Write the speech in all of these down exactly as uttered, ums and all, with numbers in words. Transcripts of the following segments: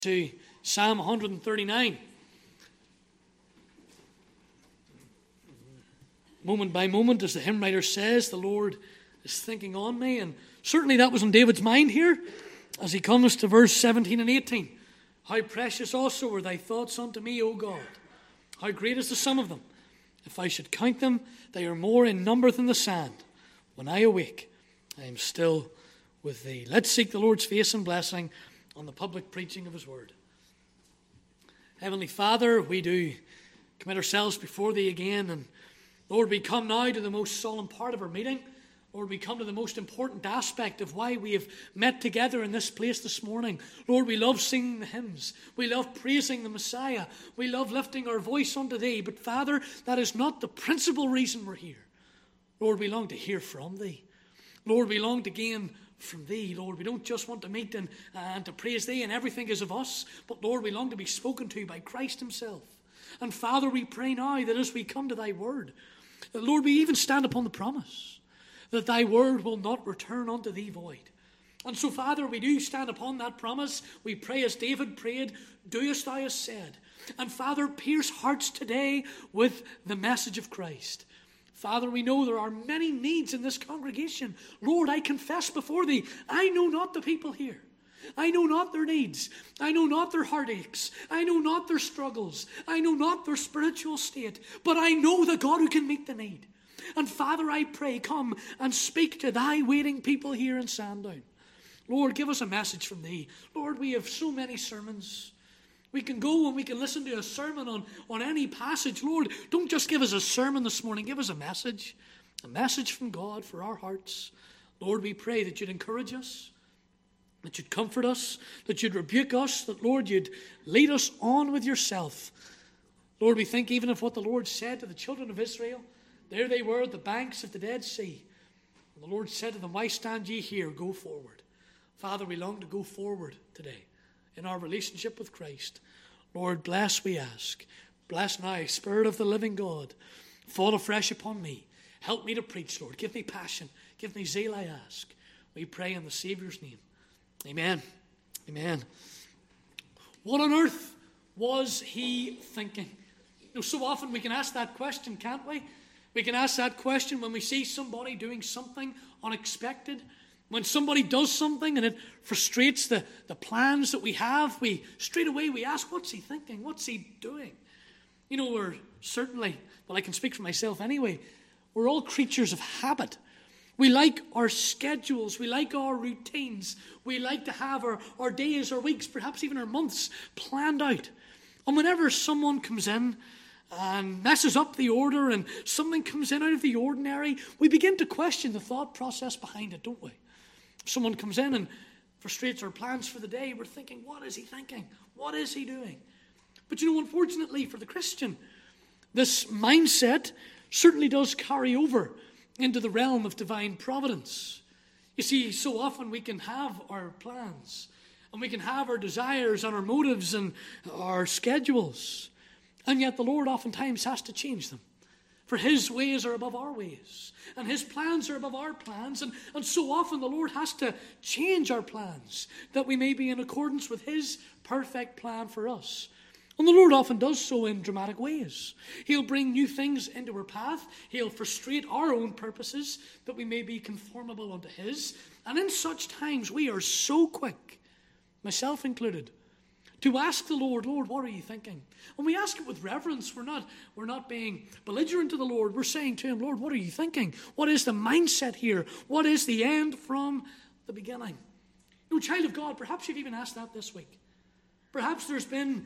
To Psalm one thirty-nine. Moment by moment, as the hymn writer says, the Lord is thinking on me. And certainly that was on David's mind here as he comes to verse seventeen and eighteen. How precious also are thy thoughts unto me, O God. How great is the sum of them. If I should count them, they are more in number than the sand. When I awake, I am still with thee. Let's seek the Lord's face and blessing on the public preaching of his word. Heavenly Father, we do commit ourselves before thee again, and Lord, we come now to the most solemn part of our meeting. Lord, we come to the most important aspect of why we have met together in this place this morning. Lord, we love singing the hymns. We love praising the Messiah. We love lifting our voice unto thee. But Father, that is not the principal reason we're here. Lord, we long to hear from thee. Lord, we long to gain from thee. Lord, we don't just want to meet and, uh, and to praise thee and everything is of us, but Lord, we long to be spoken to by Christ himself. And Father, we pray now that as we come to thy word, that Lord, we even stand upon the promise that thy word will not return unto thee void. And so Father, we do stand upon that promise. We pray as David prayed, do as thou hast said. And Father, pierce hearts today with the message of Christ. Father, we know there are many needs in this congregation. Lord, I confess before thee, I know not the people here. I know not their needs. I know not their heartaches. I know not their struggles. I know not their spiritual state. But I know the God who can meet the need. And Father, I pray, come and speak to thy waiting people here in Sandown. Lord, give us a message from thee. Lord, we have so many sermons. We can go and we can listen to a sermon on, on any passage. Lord, don't just give us a sermon this morning. Give us a message. A message from God for our hearts. Lord, we pray that you'd encourage us, that you'd comfort us, that you'd rebuke us, that, Lord, you'd lead us on with yourself. Lord, we think even of what the Lord said to the children of Israel. There they were at the banks of the Dead Sea. And the Lord said to them, why stand ye here? Go forward. Father, we long to go forward today in our relationship with Christ. Lord, bless, we ask. Bless now, Spirit of the living God. Fall afresh upon me. Help me to preach, Lord. Give me passion. Give me zeal, I ask. We pray in the Saviour's name. Amen. Amen. What on earth was he thinking? You know, so often we can ask that question, can't we? We can ask that question when we see somebody doing something unexpected. When somebody does something and it frustrates the, the plans that we have, we straight away we ask, what's he thinking? What's he doing? You know, we're certainly, well, I can speak for myself anyway, we're all creatures of habit. We like our schedules. We like our routines. We like to have our, our days, our weeks, perhaps even our months planned out. And whenever someone comes in and messes up the order and something comes in out of the ordinary, we begin to question the thought process behind it, don't we? If someone comes in and frustrates our plans for the day, we're thinking, what is he thinking? What is he doing? But you know, unfortunately for the Christian, this mindset certainly does carry over into the realm of divine providence. You see, so often we can have our plans and we can have our desires and our motives and our schedules, and yet the Lord oftentimes has to change them. For his ways are above our ways, and his plans are above our plans, and, and so often the Lord has to change our plans that we may be in accordance with his perfect plan for us. And the Lord often does so in dramatic ways. He'll bring new things into our path. He'll frustrate our own purposes that we may be conformable unto his. And in such times we are so quick, myself included, to ask the Lord, Lord, what are you thinking? And we ask it with reverence. We're not, we're not being belligerent to the Lord. We're saying to him, Lord, what are you thinking? What is the mindset here? What is the end from the beginning? You know, child of God, perhaps you've even asked that this week. Perhaps there's been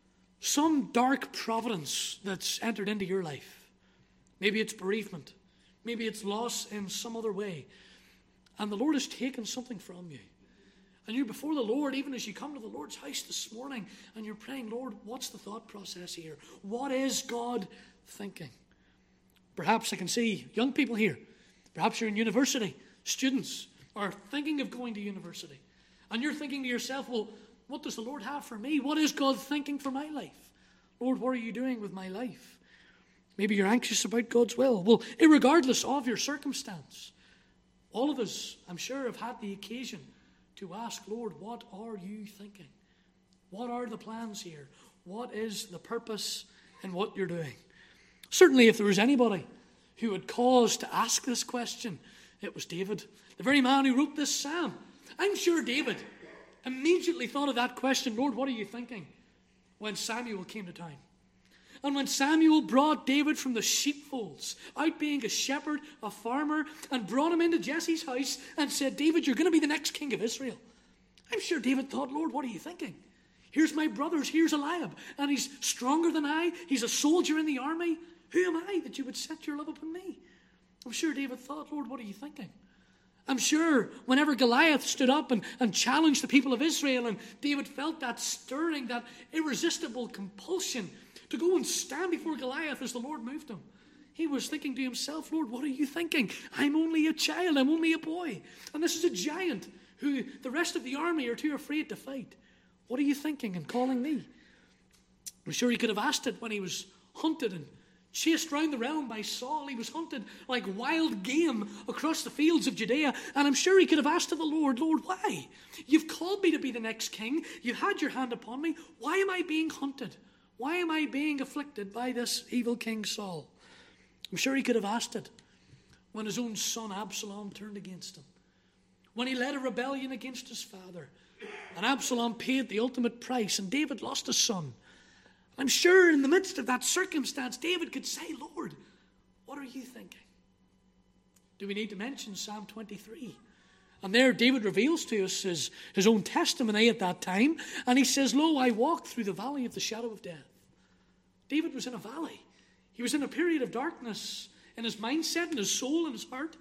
some dark providence that's entered into your life. Maybe it's bereavement. Maybe it's loss in some other way. And the Lord has taken something from you. And you're before the Lord, even as you come to the Lord's house this morning, and you're praying, Lord, what's the thought process here? What is God thinking? Perhaps I can see young people here. Perhaps you're in university. Students are thinking of going to university. And you're thinking to yourself, well, what does the Lord have for me? What is God thinking for my life? Lord, what are you doing with my life? Maybe you're anxious about God's will. Well, irregardless of your circumstance, all of us, I'm sure, have had the occasion to ask, Lord, what are you thinking? What are the plans here? What is the purpose in what you're doing? Certainly, if there was anybody who had cause to ask this question, it was David, the very man who wrote this psalm. I'm sure David immediately thought of that question, Lord, what are you thinking? When Samuel came to town. And when Samuel brought David from the sheepfolds, out being a shepherd, a farmer, and brought him into Jesse's house and said, David, you're going to be the next king of Israel. I'm sure David thought, Lord, what are you thinking? Here's my brothers, here's Eliab, and he's stronger than I. He's a soldier in the army. Who am I that you would set your love upon me? I'm sure David thought, Lord, what are you thinking? I'm sure whenever Goliath stood up and, and challenged the people of Israel, and David felt that stirring, that irresistible compulsion to go and stand before Goliath as the Lord moved him, he was thinking to himself, Lord, what are you thinking? I'm only a child, I'm only a boy. And this is a giant who the rest of the army are too afraid to fight. What are you thinking in calling me? I'm sure he could have asked it when he was hunted and chased round the realm by Saul. He was hunted like wild game across the fields of Judea. And I'm sure he could have asked of the Lord, Lord, why? You've called me to be the next king. You had your hand upon me. Why am I being hunted? Why am I being afflicted by this evil King Saul? I'm sure he could have asked it when his own son Absalom turned against him, when he led a rebellion against his father, and Absalom paid the ultimate price, and David lost his son. I'm sure in the midst of that circumstance, David could say, Lord, what are you thinking? Do we need to mention Psalm twenty-three? And there David reveals to us his, his own testimony at that time. And he says, lo, I walked through the valley of the shadow of death. David was in a valley. He was in a period of darkness in his mindset, in his soul, in his heart.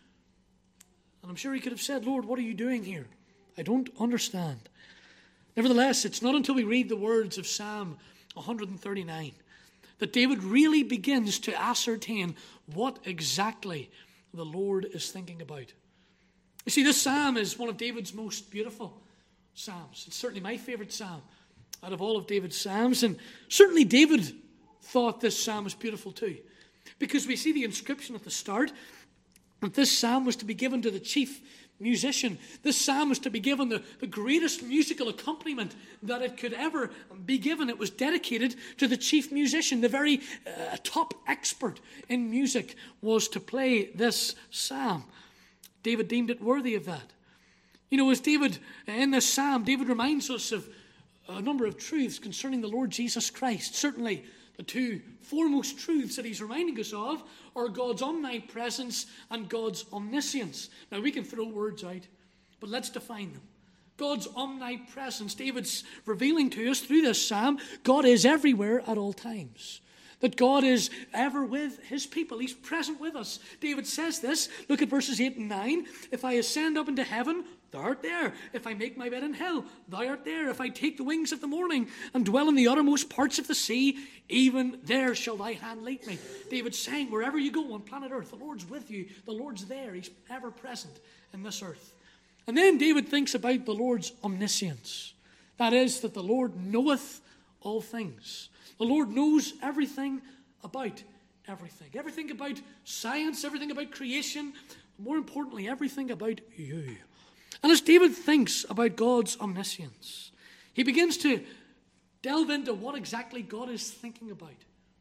And I'm sure he could have said, Lord, what are you doing here? I don't understand. Nevertheless, it's not until we read the words of Psalm one thirty-nine that David really begins to ascertain what exactly the Lord is thinking about. You see, this psalm is one of David's most beautiful psalms. It's certainly my favorite psalm out of all of David's psalms. And certainly David thought this psalm was beautiful too, because we see the inscription at the start that this psalm was to be given to the chief musician. This psalm was to be given the, the greatest musical accompaniment that it could ever be given. It was dedicated to the chief musician. The very uh, top expert in music was to play this psalm. David deemed it worthy of that. You know, as David, in this psalm, David reminds us of a number of truths concerning the Lord Jesus Christ. Certainly, the two foremost truths that he's reminding us of are God's omnipresence and God's omniscience. Now, we can throw words out, but let's define them. God's omnipresence. David's revealing to us through this psalm, God is everywhere at all times. That God is ever with his people. He's present with us. David says this. Look at verses eight and nine. If I ascend up into heaven, thou art there. If I make my bed in hell, thou art there. If I take the wings of the morning and dwell in the uttermost parts of the sea, even there shall thy hand lead me. David's saying, wherever you go on planet Earth, the Lord's with you. The Lord's there. He's ever present in this earth. And then David thinks about the Lord's omniscience. That is, that the Lord knoweth all things. The Lord knows everything about everything. Everything about science, everything about creation, more importantly, everything about you. And as David thinks about God's omniscience, he begins to delve into what exactly God is thinking about.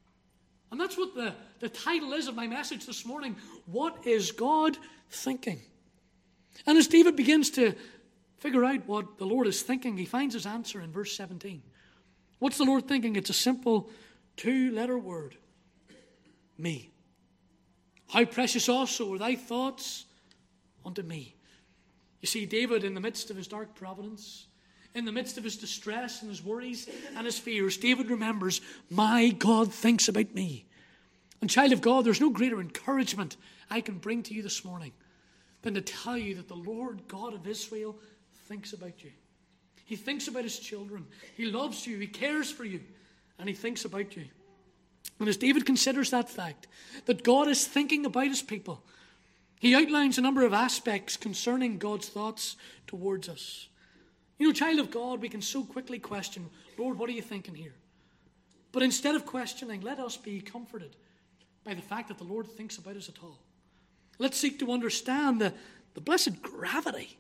And that's what the, the title is of my message this morning. What is God thinking? And as David begins to figure out what the Lord is thinking, he finds his answer in verse seventeen. What's the Lord thinking? It's a simple two-letter word. Me. How precious also are thy thoughts unto me. You see, David, in the midst of his dark providence, in the midst of his distress and his worries and his fears, David remembers, my God thinks about me. And child of God, there's no greater encouragement I can bring to you this morning than to tell you that the Lord God of Israel thinks about you. He thinks about his children. He loves you. He cares for you. And he thinks about you. And as David considers that fact, that God is thinking about his people, he outlines a number of aspects concerning God's thoughts towards us. You know, child of God, we can so quickly question, Lord, what are you thinking here? But instead of questioning, let us be comforted by the fact that the Lord thinks about us at all. Let's seek to understand the, the blessed gravity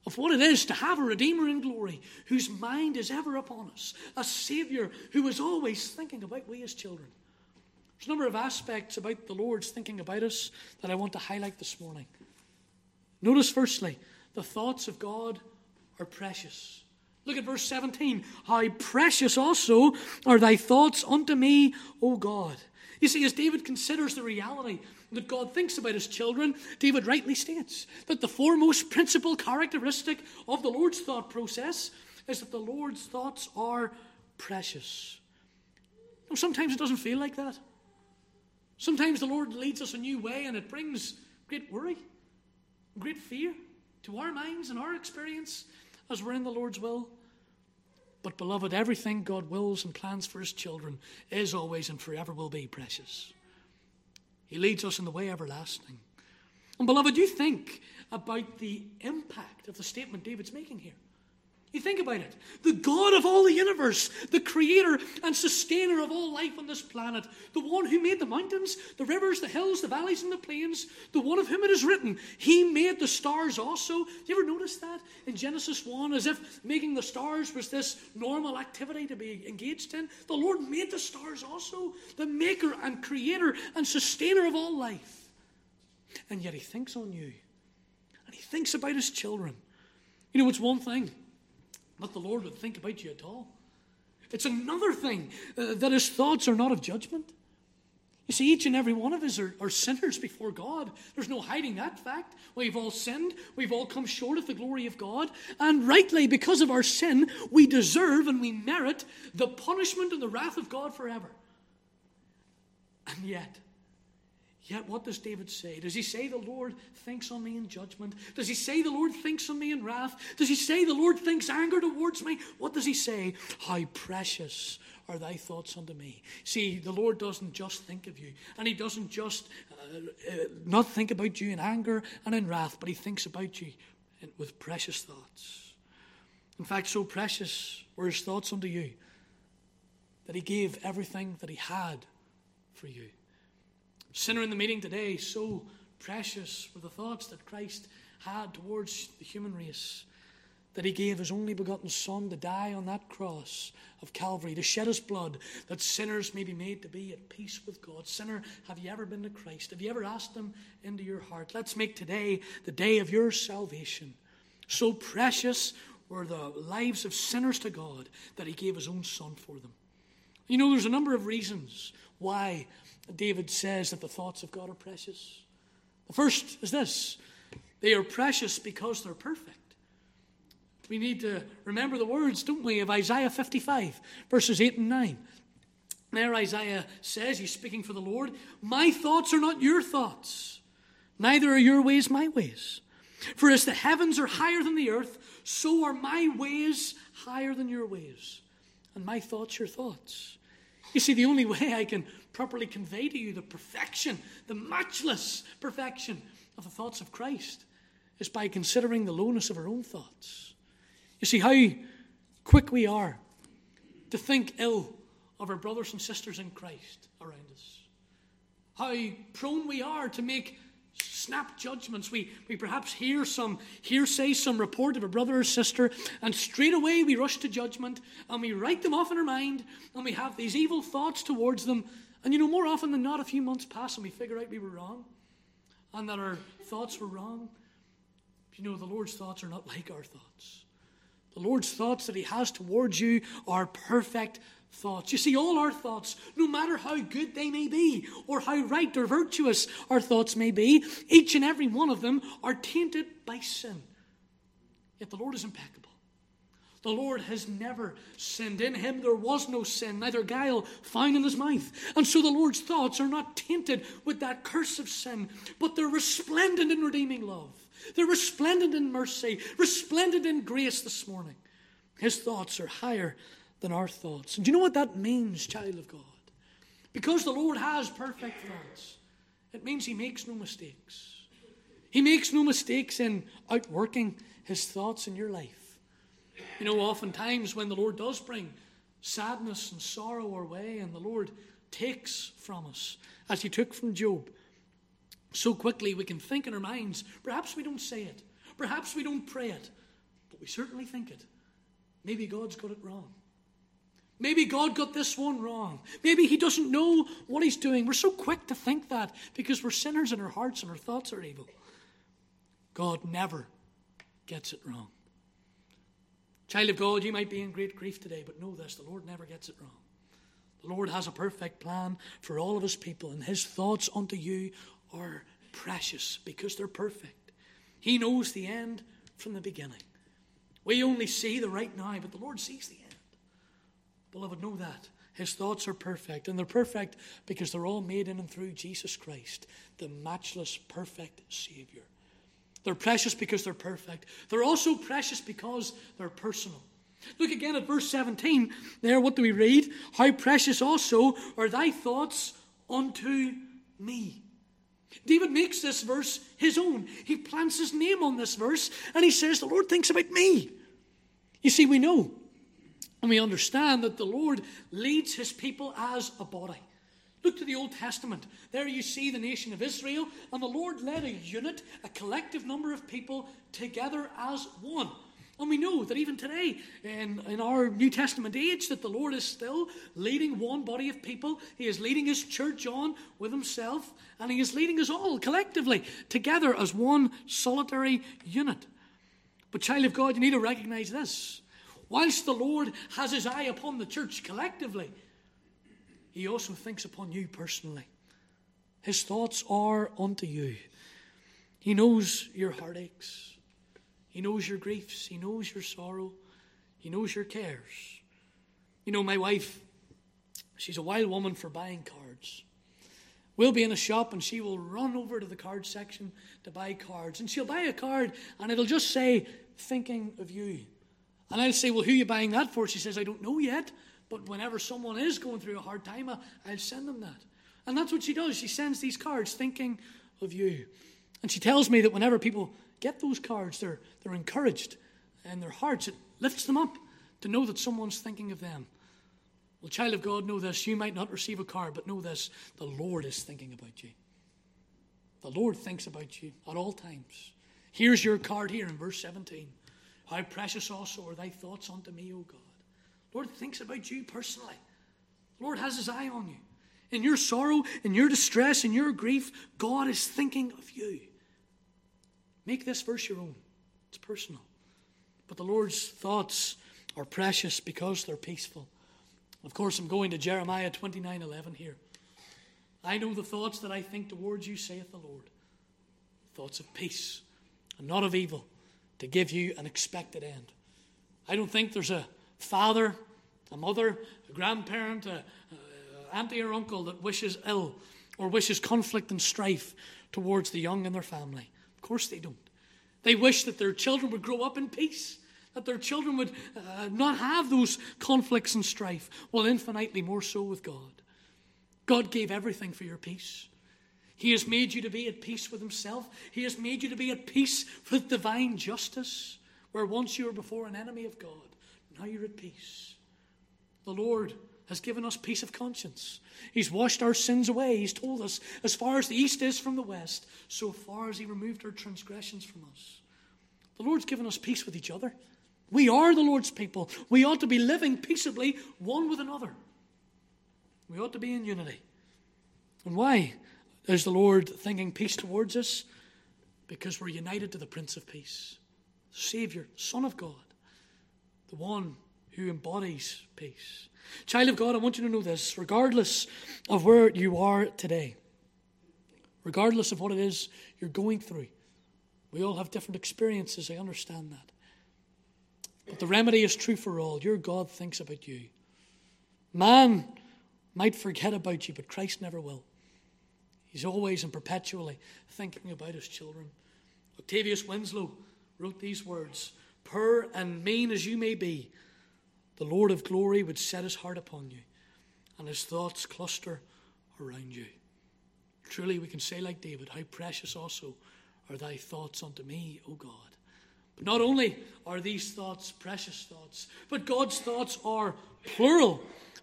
of what it is to have a Redeemer in glory whose mind is ever upon us, a Savior who is always thinking about we as children. There's a number of aspects about the Lord's thinking about us that I want to highlight this morning. Notice firstly, the thoughts of God are precious. Look at verse seventeen. How precious also are thy thoughts unto me, O God. You see, as David considers the reality that God thinks about his children, David rightly states that the foremost principal characteristic of the Lord's thought process is that the Lord's thoughts are precious. Now, sometimes it doesn't feel like that. Sometimes the Lord leads us a new way and it brings great worry, great fear to our minds and our experience as we're in the Lord's will. But beloved, everything God wills and plans for his children is always and forever will be precious. He leads us in the way everlasting. And beloved, you think about the impact of the statement David's making here. You think about it. The God of all the universe, the creator and sustainer of all life on this planet, the one who made the mountains, the rivers, the hills, the valleys, and the plains, the one of whom it is written, he made the stars also. You ever notice that in Genesis one, as if making the stars was this normal activity to be engaged in? The Lord made the stars also, the maker and creator and sustainer of all life. And yet he thinks on you, and he thinks about his children. You know, it's one thing that the Lord would think about you at all. It's another thing uh, that his thoughts are not of judgment. You see, each and every one of us are, are sinners before God. There's no hiding that fact. We've all sinned. We've all come short of the glory of God. And rightly, because of our sin, we deserve and we merit the punishment and the wrath of God forever. And yet, Yet what does David say? Does he say the Lord thinks on me in judgment? Does he say the Lord thinks on me in wrath? Does he say the Lord thinks anger towards me? What does he say? How precious are thy thoughts unto me. See, the Lord doesn't just think of you. And he doesn't just uh, uh, not think about you in anger and in wrath, but he thinks about you in, with precious thoughts. In fact, so precious were his thoughts unto you that he gave everything that he had for you. Sinner in the meeting today, so precious were the thoughts that Christ had towards the human race, that he gave his only begotten Son to die on that cross of Calvary, to shed his blood, that sinners may be made to be at peace with God. Sinner, have you ever been to Christ? Have you ever asked him into your heart? Let's make today the day of your salvation. So precious were the lives of sinners to God that he gave his own Son for them. You know, there's a number of reasons why David says that the thoughts of God are precious. The first is this: they are precious because they're perfect. We need to remember the words, don't we, of Isaiah fifty-five, verses eight and nine. There Isaiah says, he's speaking for the Lord, my thoughts are not your thoughts, neither are your ways my ways. For as the heavens are higher than the earth, so are my ways higher than your ways, and my thoughts your thoughts. You see, the only way I can properly convey to you the perfection, the matchless perfection of the thoughts of Christ is by considering the lowness of our own thoughts. You see how quick we are to think ill of our brothers and sisters in Christ around us. How prone we are to make snap judgments. We, we perhaps hear some hearsay, some report of a brother or sister, and straight away we rush to judgment, and we write them off in our mind, and we have these evil thoughts towards them. And you know, more often than not, a few months pass and we figure out we were wrong, and that our thoughts were wrong. You know, the Lord's thoughts are not like our thoughts. The Lord's thoughts that he has towards you are perfect thoughts. You see, all our thoughts, no matter how good they may be, or how right or virtuous our thoughts may be, each and every one of them are tainted by sin. Yet the Lord is impeccable. The Lord has never sinned. In him there was no sin, neither guile found in his mouth. And so the Lord's thoughts are not tainted with that curse of sin, but they're resplendent in redeeming love. They're resplendent in mercy, resplendent in grace this morning. His thoughts are higher than our thoughts. And do you know what that means, child of God? Because the Lord has perfect thoughts, it means he makes no mistakes. He makes no mistakes in outworking his thoughts in your life. You know, oftentimes when the Lord does bring sadness and sorrow our way, and the Lord takes from us, as he took from Job, so quickly we can think in our minds, perhaps we don't say it, perhaps we don't pray it, We certainly think it. Maybe God's got it wrong. Maybe God got this one wrong. Maybe he doesn't know what he's doing. We're so quick to think that because we're sinners in our hearts and our thoughts are evil. God never gets it wrong. Child of God, you might be in great grief today, but know this, the Lord never gets it wrong. The Lord has a perfect plan for all of his people, and his thoughts unto you are precious because they're perfect. He knows the end from the beginning. We only see the right now, but the Lord sees the end. Beloved, know that. His thoughts are perfect, and they're perfect because they're all made in and through Jesus Christ, the matchless, perfect Savior. They're precious because they're perfect. They're also precious because they're personal. Look again at verse seventeen. There, what do we read? How precious also are thy thoughts unto me. David makes this verse his own. He plants his name on this verse, and he says, the Lord thinks about me. You see, we know and we understand that the Lord leads his people as a body. Look to the Old Testament. There you see the nation of Israel, and the Lord led a unit, a collective number of people together as one. And we know that even today, in, in our New Testament age, that the Lord is still leading one body of people. He is leading his church on with himself, and he is leading us all collectively together as one solitary unit. But child of God, you need to recognize this. Whilst the Lord has his eye upon the church collectively, he also thinks upon you personally. His thoughts are unto you. He knows your heartaches. He knows your griefs. He knows your sorrow. He knows your cares. You know, my wife, she's a wild woman for buying cards. We'll be in a shop and she will run over to the card section to buy cards. And she'll buy a card and it'll just say, thinking of you. And I'll say, well, who are you buying that for? She says, I don't know yet. But whenever someone is going through a hard time, I'll send them that. And that's what she does. She sends these cards thinking of you. And she tells me that whenever people get those cards, they're, they're encouraged in their hearts. It lifts them up to know that someone's thinking of them. Well, child of God, know this. You might not receive a card, but know this. The Lord is thinking about you. The Lord thinks about you at all times. Here's your card here in verse seventeen. How precious also are thy thoughts unto me, O God. Lord thinks about you personally. The Lord has his eye on you. In your sorrow, in your distress, in your grief, God is thinking of you. Make this verse your own. It's personal. But the Lord's thoughts are precious because they're peaceful. Of course, I'm going to Jeremiah twenty-nine eleven here. I know the thoughts that I think towards you, saith the Lord. Thoughts of peace and not of evil, to give you an expected end. I don't think there's a father, a mother, a grandparent, a, a auntie or uncle that wishes ill or wishes conflict and strife towards the young and their family. Of course they don't. They wish that their children would grow up in peace, that their children would uh, not have those conflicts and strife. Well, infinitely more so with God. God gave everything for your peace. He has made you to be at peace with himself. He has made you to be at peace with divine justice, where once you were before an enemy of God, now you're at peace. The Lord has given us peace of conscience. He's washed our sins away. He's told us, as far as the east is from the west, so far as he removed our transgressions from us. The Lord's given us peace with each other. We are the Lord's people. We ought to be living peaceably one with another. We ought to be in unity. And why is the Lord thinking peace towards us? Because we're united to the Prince of Peace, the Savior, Son of God, the one who embodies peace. Child of God, I want you to know this, regardless of where you are today, regardless of what it is you're going through, we all have different experiences, I understand that. But the remedy is true for all. Your God thinks about you. Man might forget about you, but Christ never will. He's always and perpetually thinking about his children. Octavius Winslow wrote these words, "Poor and mean as you may be, the Lord of glory would set his heart upon you, and his thoughts cluster around you." Truly we can say like David, how precious also are thy thoughts unto me, O God. But not only are these thoughts precious thoughts, but God's thoughts are plural.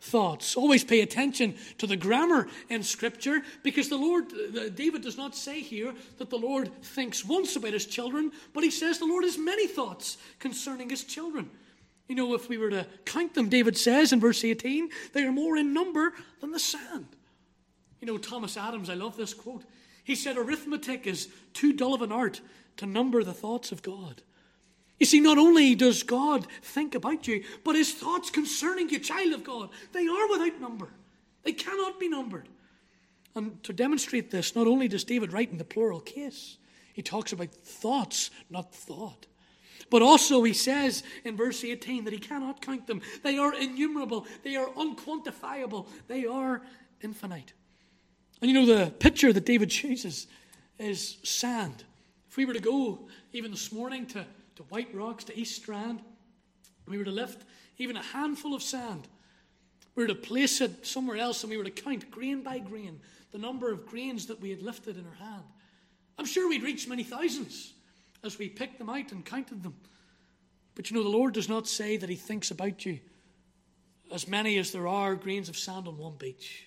thoughts. Always pay attention to the grammar in Scripture, because the Lord, David does not say here that the Lord thinks once about his children, but he says the Lord has many thoughts concerning his children. You know, if we were to count them, David says in verse eighteen, they are more in number than the sand. You know, Thomas Adams, I love this quote. He said, arithmetic is too dull of an art to number the thoughts of God. You see, not only does God think about you, but his thoughts concerning you, child of God, they are without number. They cannot be numbered. And to demonstrate this, not only does David write in the plural case, he talks about thoughts, not thought. But also he says in verse eighteen that he cannot count them. They are innumerable. They are unquantifiable. They are infinite. And you know, the picture that David chooses is sand. If we were to go even this morning to, to White Rocks, to East Strand, we were to lift even a handful of sand, we were to place it somewhere else, and we were to count grain by grain the number of grains that we had lifted in our hand, I'm sure we'd reach many thousands as we picked them out and counted them. But you know, the Lord does not say that he thinks about you as many as there are grains of sand on one beach.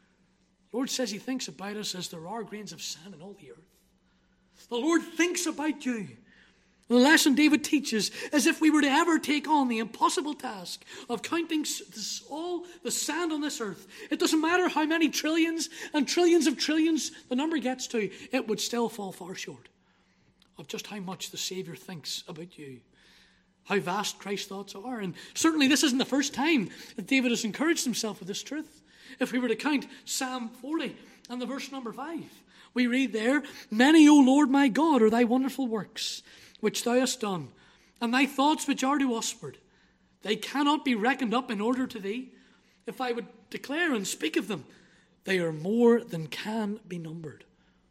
The Lord says he thinks about us as there are grains of sand in all the earth. The Lord thinks about you. The lesson David teaches is if we were to ever take on the impossible task of counting all the sand on this earth, it doesn't matter how many trillions and trillions of trillions the number gets to, it would still fall far short of just how much the Savior thinks about you, how vast Christ's thoughts are. And certainly this isn't the first time that David has encouraged himself with this truth. If we were to count Psalm forty and the verse number five, we read there, many, O Lord my God, are thy wonderful works, which thou hast done, and thy thoughts which are to usward. They cannot be reckoned up in order to thee. If I would declare and speak of them, they are more than can be numbered.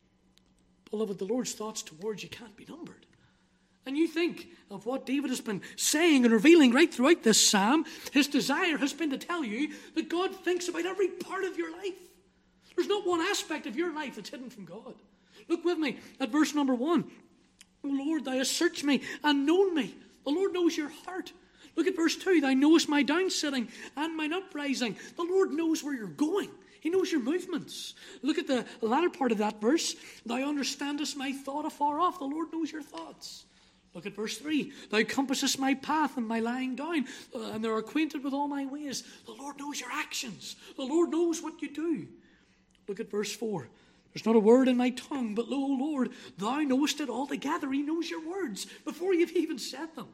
Beloved, the Lord's thoughts towards you can't be numbered. And you think of what David has been saying and revealing right throughout this psalm. His desire has been to tell you that God thinks about every part of your life. There's not one aspect of your life that's hidden from God. Look with me at verse number one. O Lord, thou hast searched me and known me. The Lord knows your heart. Look at verse two. Thou knowest my downsitting and mine uprising. The Lord knows where you're going. He knows your movements. Look at the latter part of that verse. Thou understandest my thought afar off. The Lord knows your thoughts. Look at verse three. Thou compassest my path and my lying down, uh, and thou art acquainted with all my ways. The Lord knows your actions. The Lord knows what you do. Look at verse four. There's not a word in my tongue, but lo, O Lord, thou knowest it altogether. He knows your words before you've even said them.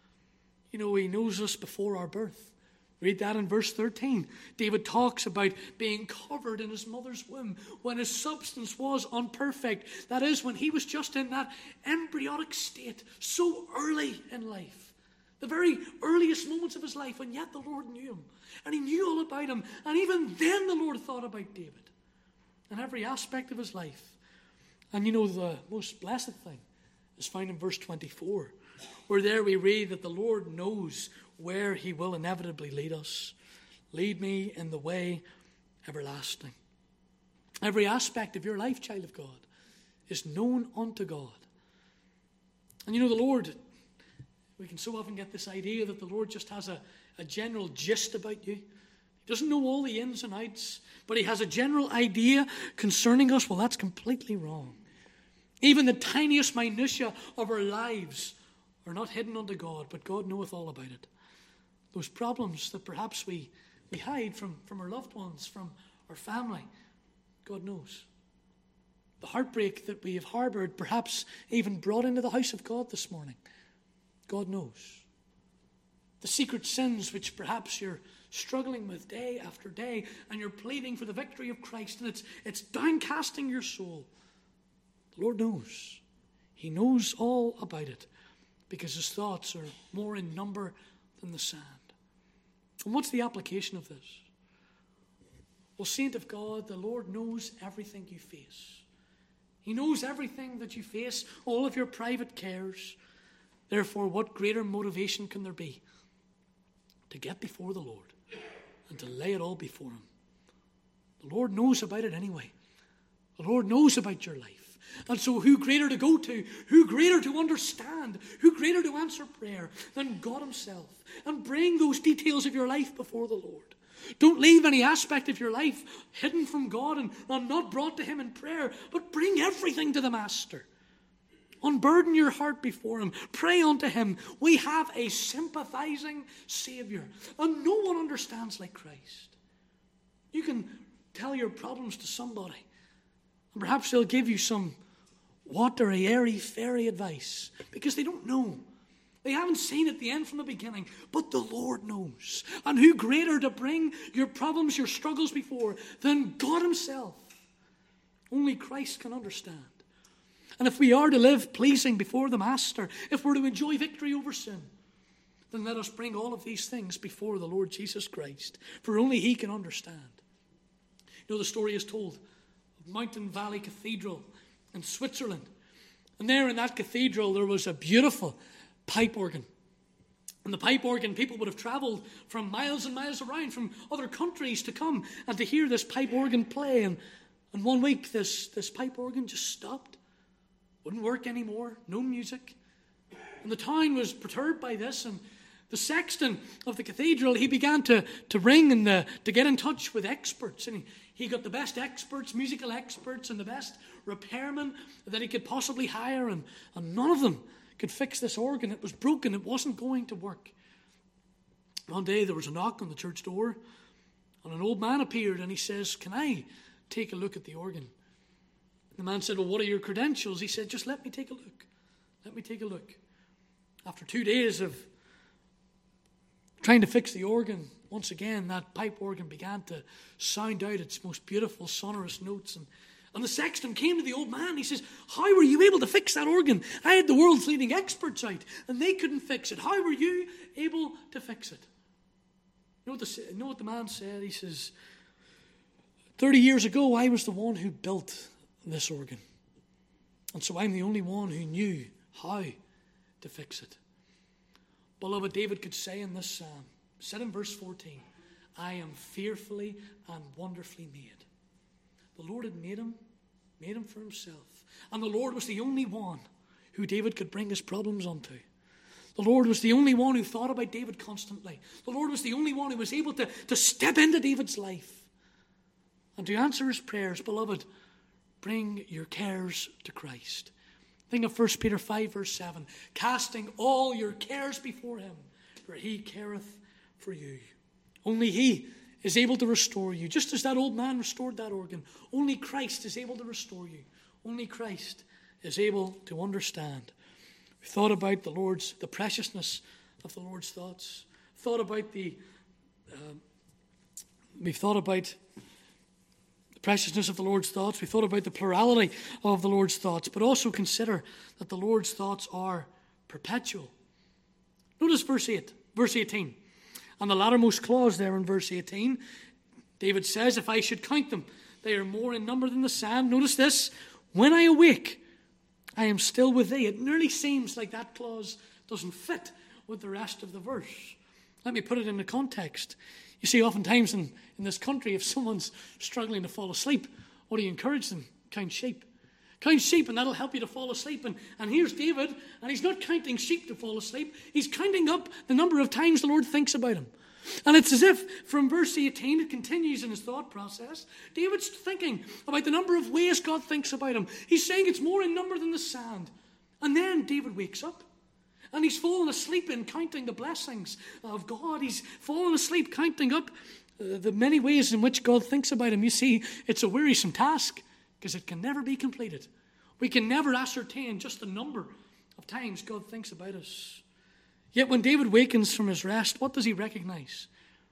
You know, he knows us before our birth. Read that in verse thirteen. David talks about being covered in his mother's womb when his substance was unperfect. That is, when he was just in that embryonic state, so early in life. The very earliest moments of his life, and yet the Lord knew him. And he knew all about him. And even then the Lord thought about David and every aspect of his life. And you know, the most blessed thing is found in verse twenty-four, where there we read that the Lord knows where he will inevitably lead us. Lead me in the way everlasting. Every aspect of your life, child of God, is known unto God. And you know, the Lord, we can so often get this idea that the Lord just has a, a general gist about you. He doesn't know all the ins and outs, but he has a general idea concerning us. Well, that's completely wrong. Even the tiniest minutiae of our lives are not hidden unto God, but God knoweth all about it. Those problems that perhaps we, we hide from, from our loved ones, from our family, God knows. The heartbreak that we have harbored, perhaps even brought into the house of God this morning, God knows. The secret sins which perhaps you're struggling with day after day, and you're pleading for the victory of Christ, and it's, it's downcasting your soul. The Lord knows. He knows all about it, because his thoughts are more in number than the sand. And what's the application of this? Well, saint of God, the Lord knows everything you face. He knows everything that you face, all of your private cares. Therefore, what greater motivation can there be to get before the Lord and to lay it all before him? The Lord knows about it anyway. The Lord knows about your life. And so who greater to go to, who greater to understand, who greater to answer prayer than God himself, and bring those details of your life before the Lord. Don't leave any aspect of your life hidden from God and, and not brought to him in prayer, but bring everything to the Master. Unburden your heart before him. Pray unto him. We have a sympathizing Savior, and no one understands like Christ. You can tell your problems to somebody, and perhaps they'll give you some watery, airy, fairy advice, because they don't know. They haven't seen it the end from the beginning, but the Lord knows. And who greater to bring your problems, your struggles before than God himself? Only Christ can understand. And if we are to live pleasing before the Master, if we're to enjoy victory over sin, then let us bring all of these things before the Lord Jesus Christ, for only he can understand. You know, the story is told of Mountain Valley Cathedral in Switzerland. And there in that cathedral there was a beautiful pipe organ. And the pipe organ, people would have traveled from miles and miles around from other countries to come and to hear this pipe organ play. And, and one week this, this pipe organ just stopped. Wouldn't work anymore. No music. And the town was perturbed by this. And the sexton of the cathedral, he began to, to ring and the, to get in touch with experts. And he, he got the best experts, musical experts, and the best repairmen that he could possibly hire. And, and none of them could fix this organ. It was broken. It wasn't going to work. One day there was a knock on the church door, and an old man appeared, and he says, "Can I take a look at the organ?" The man said, "Well, what are your credentials?" He said, "Just let me take a look. Let me take a look." After two days of trying to fix the organ, once again that pipe organ began to sound out its most beautiful sonorous notes. And And the sexton came to the old man. He says, "How were you able to fix that organ? I had the world's leading experts out, and they couldn't fix it. How were you able to fix it?" You know what the, you know what the man said? He says, thirty years ago, I was the one who built this organ. And so I'm the only one who knew how to fix it." Beloved, David could say in this psalm, said in verse fourteen, "I am fearfully and wonderfully made." The Lord had made him, made him for himself. And the Lord was the only one who David could bring his problems onto. The Lord was the only one who thought about David constantly. The Lord was the only one who was able to, to step into David's life and to answer his prayers. Beloved, bring your cares to Christ. Think of First Peter five, verse seven. "Casting all your cares before him, for he careth for you." Only he is able to restore you. Just as that old man restored that organ, only Christ is able to restore you. Only Christ is able to understand. We thought about the Lord's, the preciousness of the Lord's thoughts. Thought about the, uh, we've thought about the preciousness of the Lord's thoughts. We thought about the plurality of the Lord's thoughts. But also consider that the Lord's thoughts are perpetual. Notice verse eight, verse eighteen. And the lattermost clause there in verse eighteen, David says, "If I should count them, they are more in number than the sand." Notice this, "When I awake, I am still with thee." It nearly seems like that clause doesn't fit with the rest of the verse. Let me put it into context. You see, oftentimes in, in this country, if someone's struggling to fall asleep, what do you encourage them? Count sheep. Count sheep, and that'll help you to fall asleep. And, and here's David, and he's not counting sheep to fall asleep. He's counting up the number of times the Lord thinks about him. And it's as if from verse eighteen, it continues in his thought process. David's thinking about the number of ways God thinks about him. He's saying it's more in number than the sand. And then David wakes up, and he's fallen asleep in counting the blessings of God. He's fallen asleep counting up uh, the many ways in which God thinks about him. You see, it's a wearisome task, because it can never be completed. We can never ascertain just the number of times God thinks about us. Yet when David wakens from his rest, what does he recognize?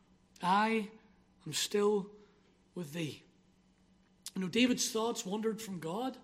"I am still with thee." You know, David's thoughts wandered from God.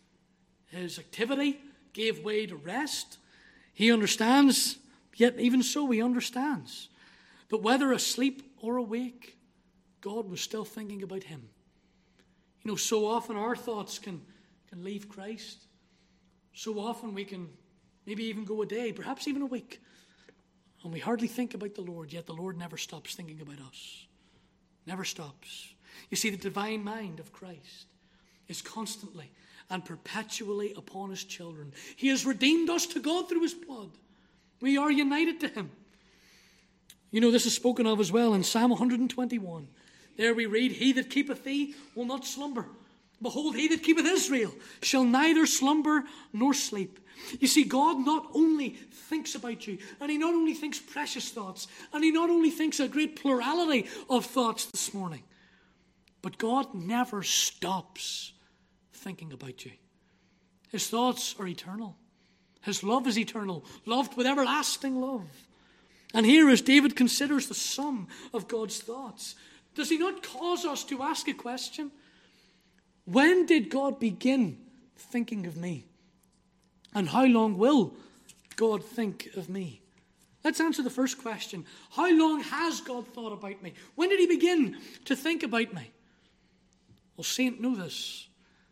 His activity gave way to rest. He understands, yet even so he understands, that whether asleep or awake, God was still thinking about him. You know, so often our thoughts can, can leave Christ. So often we can maybe even go a day, perhaps even a week, and we hardly think about the Lord, yet the Lord never stops thinking about us. Never stops. You see, the divine mind of Christ is constantly and perpetually upon his children. He has redeemed us to God through his blood. We are united to him. You know, this is spoken of as well in Psalm one twenty-one. There we read, he that keepeth thee will not slumber. Behold, he that keepeth Israel shall neither slumber nor sleep. You see, God not only thinks about you, and he not only thinks precious thoughts, and he not only thinks a great plurality of thoughts this morning, but God never stops thinking about you. His thoughts are eternal. His love is eternal, loved with everlasting love. And here, as David considers the sum of God's thoughts, does he not cause us to ask a question? When did God begin thinking of me? And how long will God think of me? Let's answer the first question. How long has God thought about me? When did he begin to think about me? Well, Saint, know this.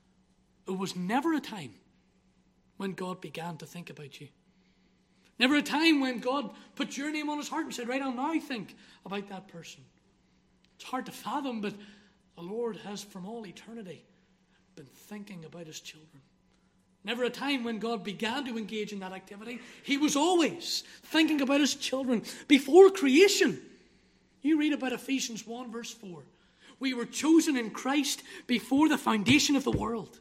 It was never a time when God began to think about you. Never a time when God put your name on his heart and said, right, I'll now think about that person. It's hard to fathom, but the Lord has from all eternity been thinking about his children. Never a time when God began to engage in that activity. He was always thinking about his children. Before creation, you read about Ephesians one verse four. We were chosen in Christ before the foundation of the world.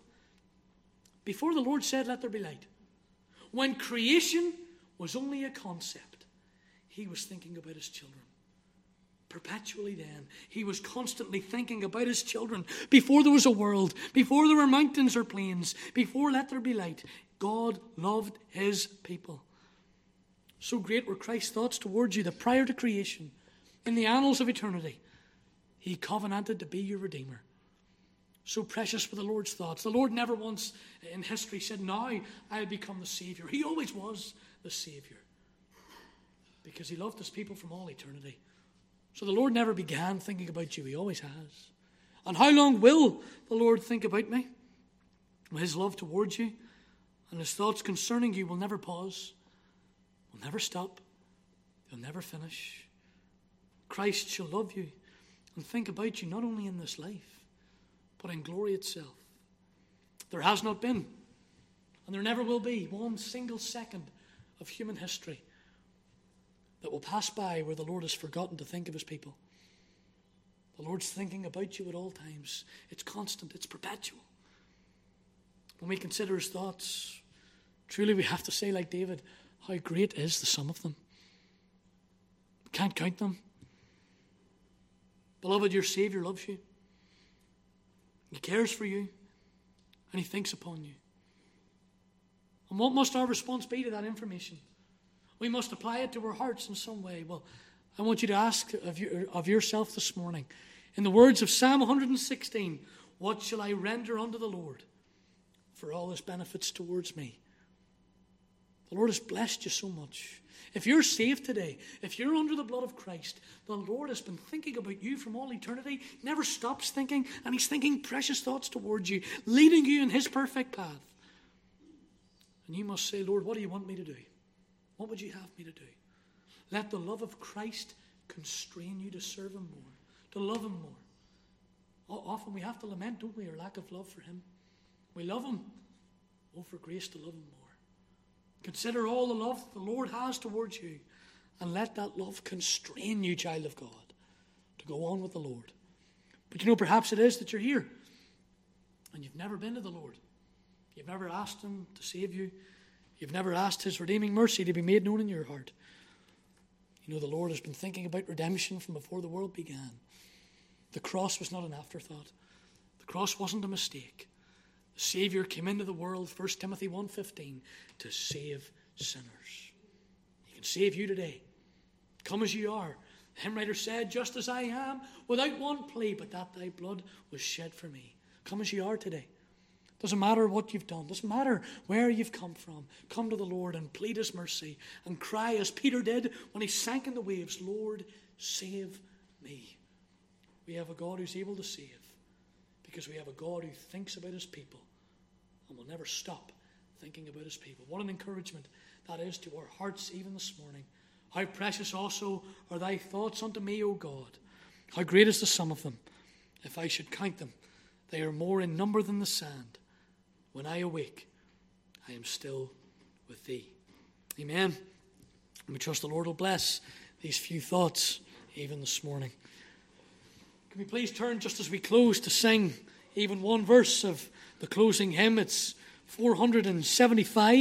Before the Lord said, let there be light. When creation was only a concept, he was thinking about his children. Perpetually then, he was constantly thinking about his children. Before there was a world, before there were mountains or plains, before let there be light, God loved his people. So great were Christ's thoughts towards you that prior to creation, in the annals of eternity, he covenanted to be your Redeemer. So precious were the Lord's thoughts. The Lord never once in history said, now I'll become the Savior. He always was the Savior because he loved his people from all eternity. So the Lord never began thinking about you. He always has. And how long will the Lord think about me? Well, his love towards you and his thoughts concerning you will never pause, will never stop, they'll never finish. Christ shall love you and think about you not only in this life, but in glory itself. There has not been, and there never will be, one single second of human history that will pass by where the Lord has forgotten to think of his people. The Lord's thinking about you at all times. It's constant, it's perpetual. When we consider his thoughts, truly we have to say like David, how great is the sum of them. We can't count them. Beloved, your Savior loves you. He cares for you, and he thinks upon you. And what must our response be to that information? We must apply it to our hearts in some way. Well, I want you to ask of, your, of yourself this morning, in the words of Psalm one sixteen, what shall I render unto the Lord for all his benefits towards me? The Lord has blessed you so much. If you're saved today, if you're under the blood of Christ, the Lord has been thinking about you from all eternity, never stops thinking, and he's thinking precious thoughts towards you, leading you in his perfect path. And you must say, Lord, what do you want me to do? What would you have me to do? Let the love of Christ constrain you to serve him more, to love him more. Often we have to lament, don't we, our lack of love for him. We love him. Oh, for grace to love him more. Consider all the love the Lord has towards you, and let that love constrain you, child of God, to go on with the Lord. But you know, perhaps it is that you're here, and you've never been to the Lord. You've never asked him to save you. You've never asked his redeeming mercy to be made known in your heart. You know, the Lord has been thinking about redemption from before the world began. The cross was not an afterthought. The cross wasn't a mistake. The Savior came into the world, First Timothy one fifteen, to save sinners. He can save you today. Come as you are. The hymn writer said, just as I am, without one plea, but that thy blood was shed for me. Come as you are today. Doesn't matter what you've done. Doesn't matter where you've come from. Come to the Lord and plead his mercy and cry as Peter did when he sank in the waves, Lord, save me. We have a God who's able to save because we have a God who thinks about his people and will never stop thinking about his people. What an encouragement that is to our hearts even this morning. How precious also are thy thoughts unto me, O God. How great is the sum of them. If I should count them, they are more in number than the sand. When I awake, I am still with thee. Amen. And we trust the Lord will bless these few thoughts even this morning. Can we please turn just as we close to sing even one verse of the closing hymn? It's four hundred seventy-five.